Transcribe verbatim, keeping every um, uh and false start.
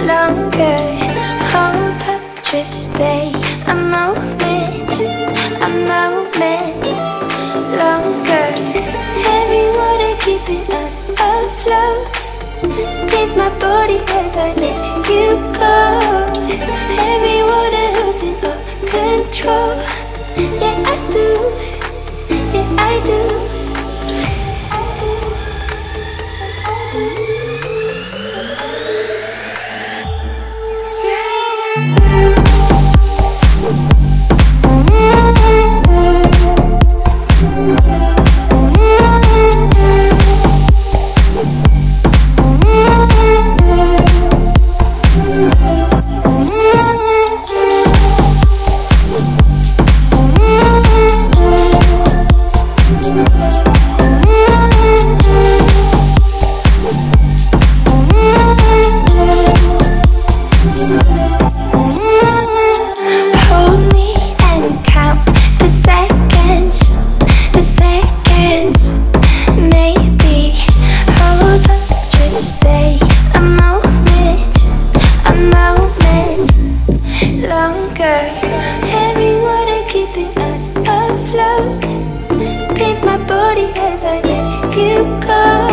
longer. Hold up, just stay a moment, a moment longer. Heavy water keeping us afloat, paints my body as I let you go. Heavy water losing all control. Yeah, I do, yeah, I do. Heavy water keeping us afloat, paints my body as I let you go.